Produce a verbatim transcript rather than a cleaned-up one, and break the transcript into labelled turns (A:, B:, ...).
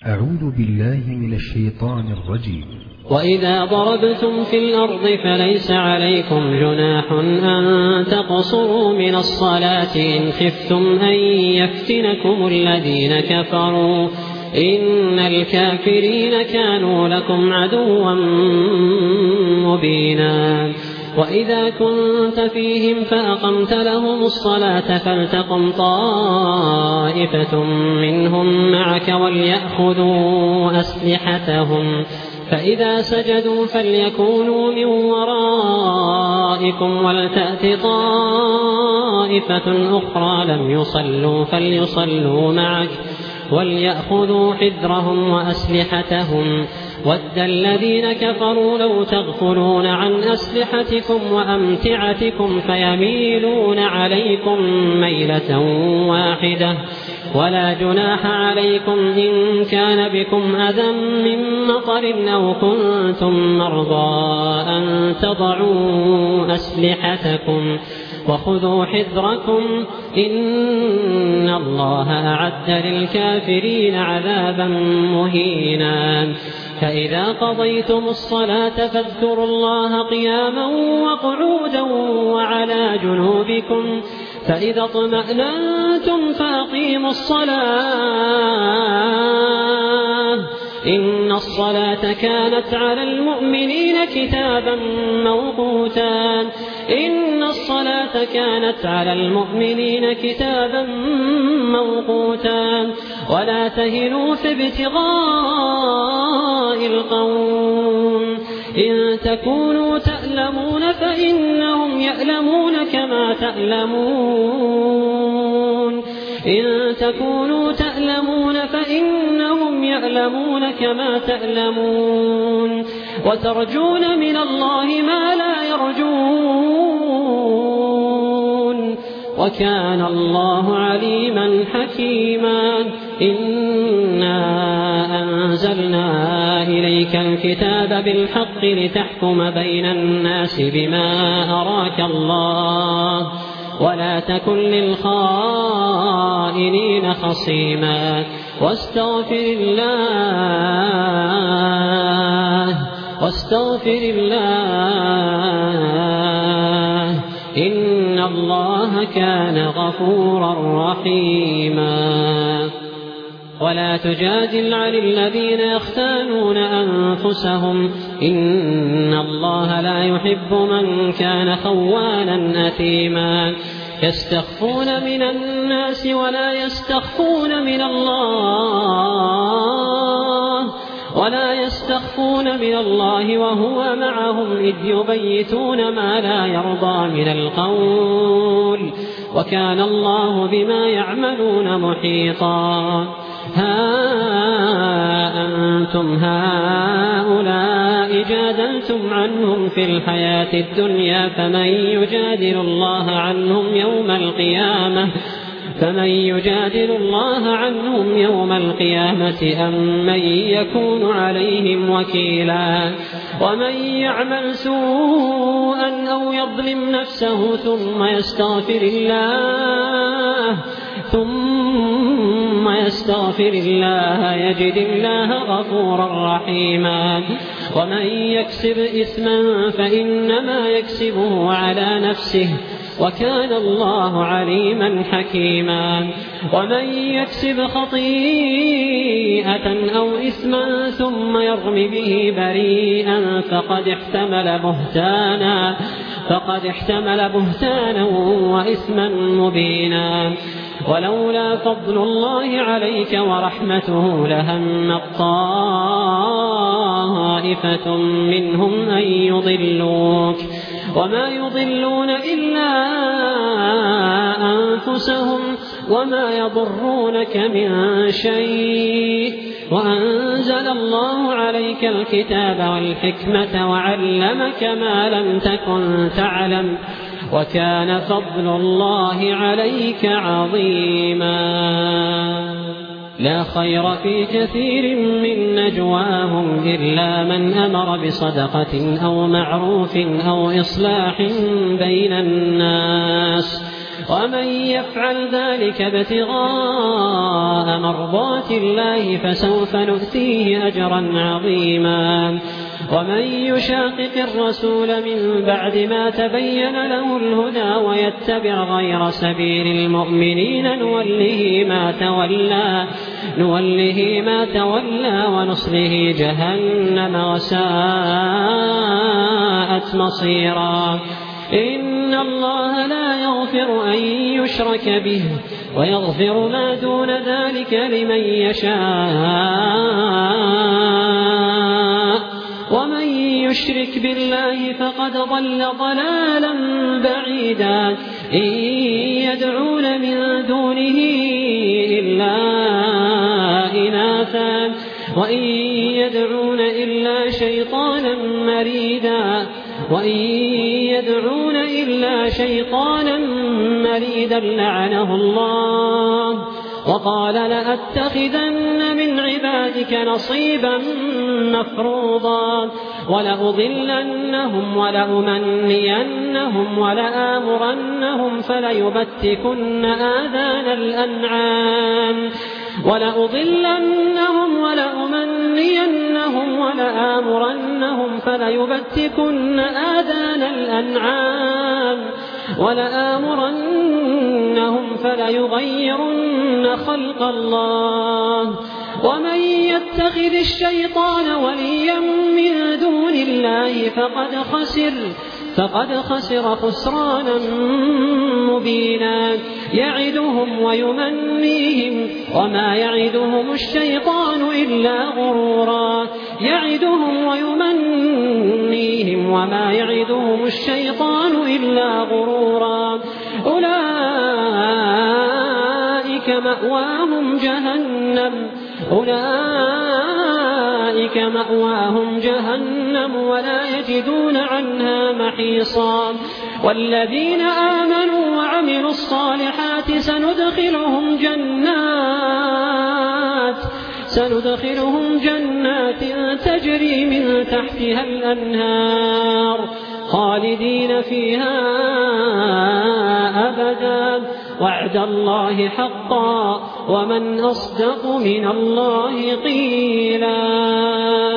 A: أعوذ بالله من الشيطان الرجيم.
B: وإذا ضربتم في الأرض فليس عليكم جناح أن تقصروا من الصلاة إن خفتم أن يفتنكم الذين كفروا إن الكافرين كانوا لكم عدوا مبينا. وإذا كنت فيهم فأقمت لهم الصلاة فلتقم طائفة منهم معك وليأخذوا أسلحتهم فإذا سجدوا فليكونوا من ورائكم ولتأت طائفة أخرى لم يصلوا فليصلوا معك وليأخذوا حذرهم وأسلحتهم ود الذين كفروا لو تغفلون عن أسلحتكم وأمتعتكم فيميلون عليكم ميلة واحدة ولا جناح عليكم إن كان بكم أذى من مطر أو كنتم مرضى أن تضعوا أسلحتكم وخذوا حذركم إن الله أعد للكافرين عذابا مهينا. فإذا قضيتم الصلاة فاذكروا الله قياما وقعودا وعلى جنوبكم فإذا اطمأننتم فأقيموا الصلاة إن الصلاة كانت على المؤمنين كتابا موقوتا إن الصلاة كانت على المؤمنين كتابا موقوتا ولا تهنوا في ابتغاء القوم إن تكونوا تألمون فإنهم يألمون كما تألمون إن تكونوا تألمون فإنهم يألمون كما تألمون وترجون من الله ما لا يرجون وكان الله عليما حكيما. إنا أنزلنا إليك الكتاب بالحق لتحكم بين الناس بما أراك الله ولا تكن للخائنين خصيما واستغفر الله واستغفر الله إن الله كان غفورا رحيما. ولا تجادل عن الذين يختانون أنفسهم إن الله لا يحب من كان خوانا أثيما. يستخفون من الناس ولا يستخفون من الله ولا يستخفون من الله وهو معهم إذ يبيتون ما لا يرضى من القول وكان الله بما يعملون محيطا. ها أنتم هؤلاء جادلتم عنهم في الحياة الدنيا فمن يجادل الله عنهم يوم القيامة فمن يجادل الله عنهم يوم القيامة أم من يكون عليهم وكيلا. ومن يعمل سوءا أو يظلم نفسه ثم يستغفر الله ثم يستغفر الله يجد الله غفورا رحيما. ومن يكسب إثما فإنما يكسبه على نفسه وكان الله عليما حكيما. ومن يكسب خطيئة أو إثما ثم يرم به بريئا فقد احتمل بهتانا فقد احتمل بهتانا وإثما مبينا. ولولا فضل الله عليك ورحمته لهم طائفة منهم أن يضلوك وما يضلون إلا أنفسهم وما يضرونك من شيء وأنزل الله عليك الكتاب والحكمة وعلمك ما لم تكن تعلم وكان فضل الله عليك عظيما. لا خير في كثير من نجواهم إلا من أمر بصدقة أو معروف أو إصلاح بين الناس ومن يفعل ذلك ابتغاء مرضات الله فسوف نؤتيه أجرا عظيما. ومن يشاقق الرسول من بعد ما تبين له الهدى ويتبع غير سبيل المؤمنين نوله ما تولى نوله ما تولى ونصله جهنم وساءت مصيرا. إن الله لا يغفر أن يشرك به ويغفر ما دون ذلك لمن يشاء ومن يشرك بالله فقد ضل ضلالا بعيدا. إن يدعون من دونه إلا إناثا وإن يدعون إلا شيطانا مريدا وإن يدعون إلا شيطانا مريدا لعنه الله. وقال لأتخذن من عبادك نصيبا مفروضا ولأضلنهم ولأمنينهم ولآمرنهم فليبتكن آذان الأنعام ولأضلنهم ولأمنينهم ولآمرنهم فليبتكن آذان الأنعام ولآمرنهم فليغيرن خلق الله. ومن يتخذ الشيطان وليا من دون الله فقد خسر فقد خسر خسرانا مبينا. يعدهم ويمنيهم وما يعدهم الشيطان إلا غرورا. يعدهم ويمنيهم وما يعدهم الشيطان إلا غرورا. أولئك مأواهم جهنم أولئك مأواهم جهنم ولا يجدون عنها محيصا. والذين آمنوا وعملوا الصالحات سندخلهم جنات سندخلهم جنات تجري من تحتها الأنهار خالدين فيها أبدا. وعد الله حقا ومن أصدق من الله قيلا.